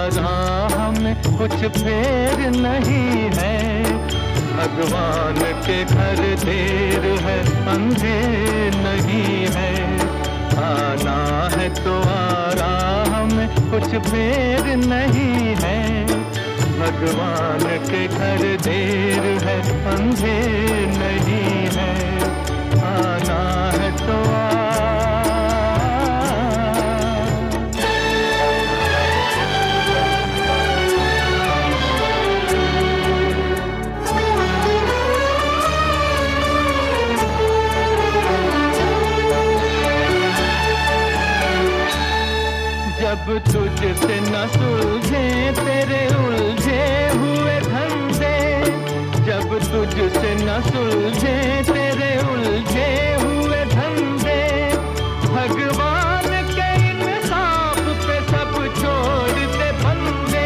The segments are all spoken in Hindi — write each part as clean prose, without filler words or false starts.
राह में कुछ फेर नहीं है। भगवान के घर देर है, अंधेर नहीं है। आना है तो आ राह में कुछ फेर नहीं है। भगवान के घर देर है, अंधेर नहीं है। आना है तो जब तुझसे न सुलझे तेरे उलझे हुए धंधे, जब तुझसे न सुलझे तेरे उलझे हुए धंधे, भगवान के इंसाफ पे सब छोड़ दे बंदे।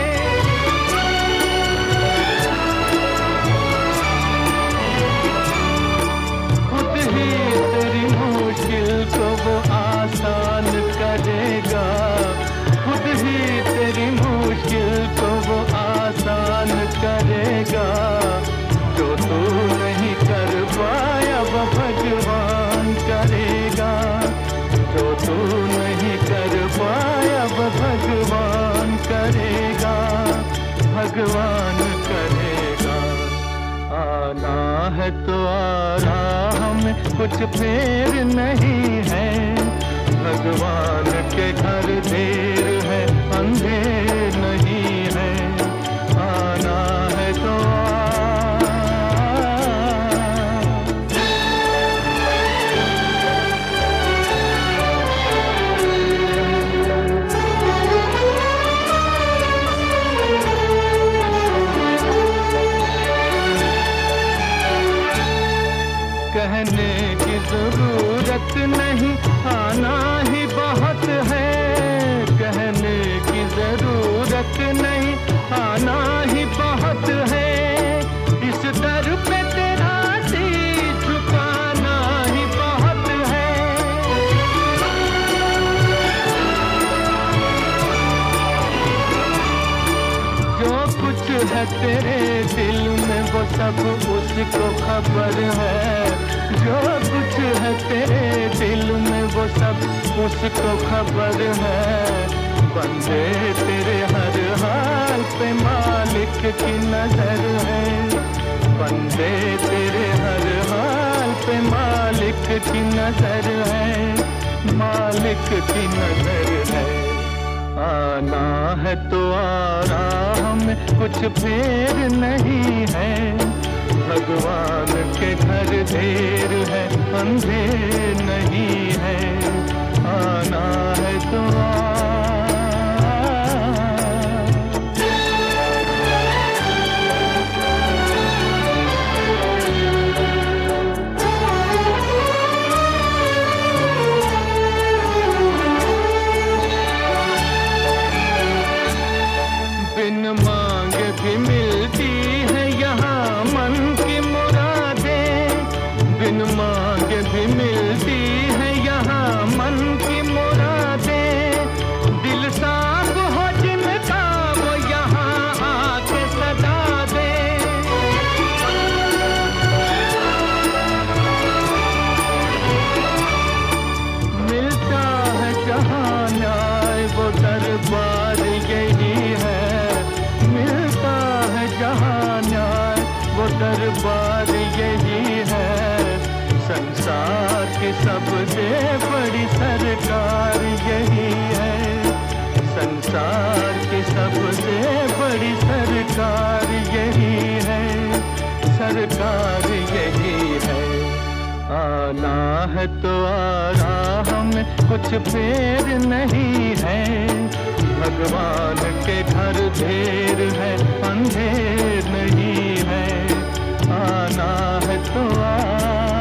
खुद ही तेरी मुश्किल को वो आसान करेगा, खुद ही तेरी मुश्किल को वो आसान करेगा। जो तू नहीं कर पाया वो भगवान करेगा, जो तू नहीं कर पाया वो भगवान करेगा, भगवान करेगा। आना है तो आ राह में कुछ फेर नहीं है। भगवान के घर देर है, अंधेर नहीं है। आना है तो कहने की जरूरत नहीं, आना ही बहुत है। कहने की जरूरत नहीं, आना ही बहुत है। इस दर पे तेरा सिर झुकाना ही बहुत है। जो कुछ है तेरे दिल में वो सब उसको खबर है। जो कुछ है तेरे दिल में वो सब उसको खबर है। बंदे तेरे हर हाल पे मालिक की नजर है। बंदे तेरे हर हाल पे मालिक की नजर है, मालिक की नजर है। आना है तो आ राह में कुछ फेर नहीं है। भगवान के घर देर है, अंधेर नहीं है। आना है तो बिन मांगे भी मिलती है यहाँ मन की मुरादें। बिन मांगे भी मिलती है यहाँ मन की मुरादें। दिल साफ हो जिनका वो यहाँ आके सदा दे। मिलता है जहाँ न्याय वो दरबार यही है। मिलता है जहाँ न्याय वो दरबार यही है। संसार की सबसे बड़ी सरकार यही है। संसार की सबसे बड़ी सरकार यही है। सरकार यही है। आना है तो आ राह में कुछ फेर नहीं है। भगवान के घर देर है, अंधेर नहीं है। आना है तो